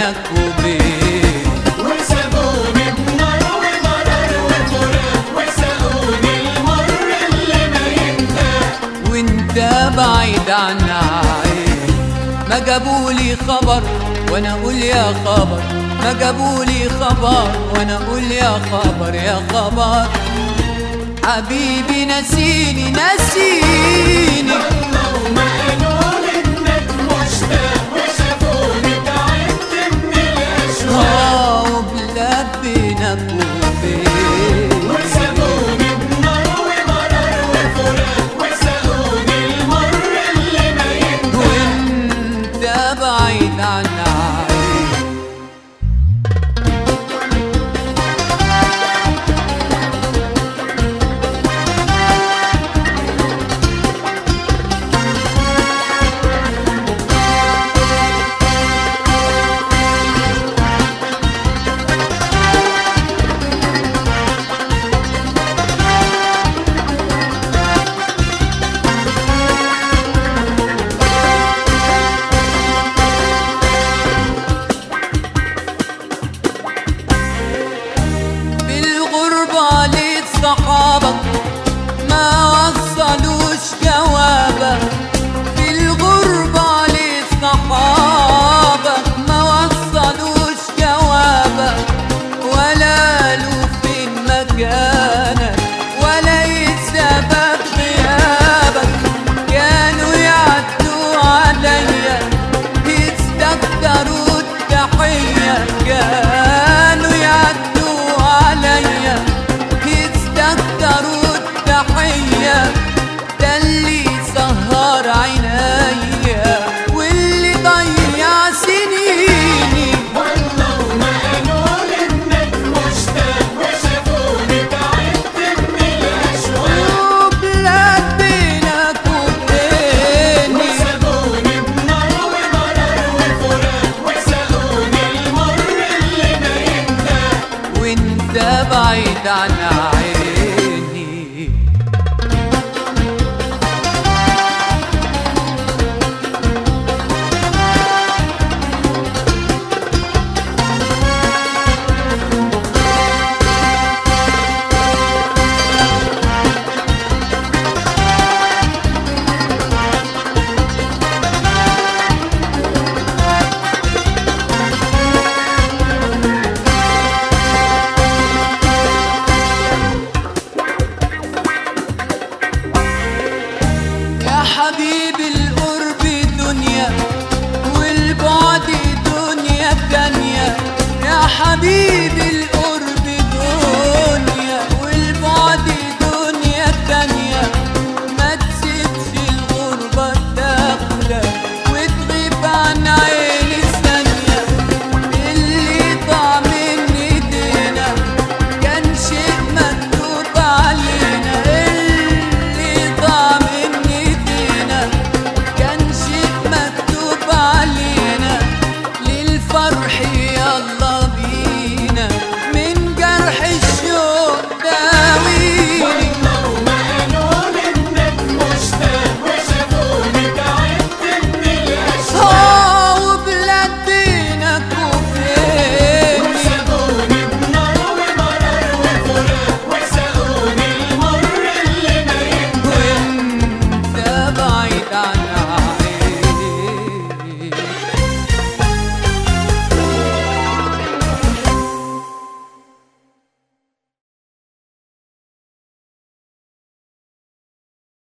بينك وبين، وسابوني بنار ومرار وفراق، وساقوني المر اللي ما ينتهى. وانت بعيد عن عين. ما جابولي خبر وانا اقول يا خبر، ما جابولي خبر وانا اقول يا خبر يا خبر. حبيبي نسيني نسيني، والله وما قالوا انك مشتاق، وشافوني تعبت من الاشواق. وبلاد بينك وبين، وسابوني بنار ومرار وفراق، وساقوني المر اللي ما ينتهى. وانت بعيد عن عين. صحابك ما وصلوش جوابك، في الغربة لصحابك ما وصلوش جوابك، ولا قالوا فين مكانك ولا سبب غيابك. كانوا يعدوا عليا يستكتروا التحية، كانوا يعدوا عليا يستكتروا التحية. ده اللي سهر عينيا واللي ضيع سنيني. والله وما قالوا انك مشتاق، وشافوني تعبت من الاشواق. وبلاد بينك وبيني، وسابوني بنار ومرار وفراق، وساقوني المر اللي ما ينتهى. وانت بعيد عن عيني.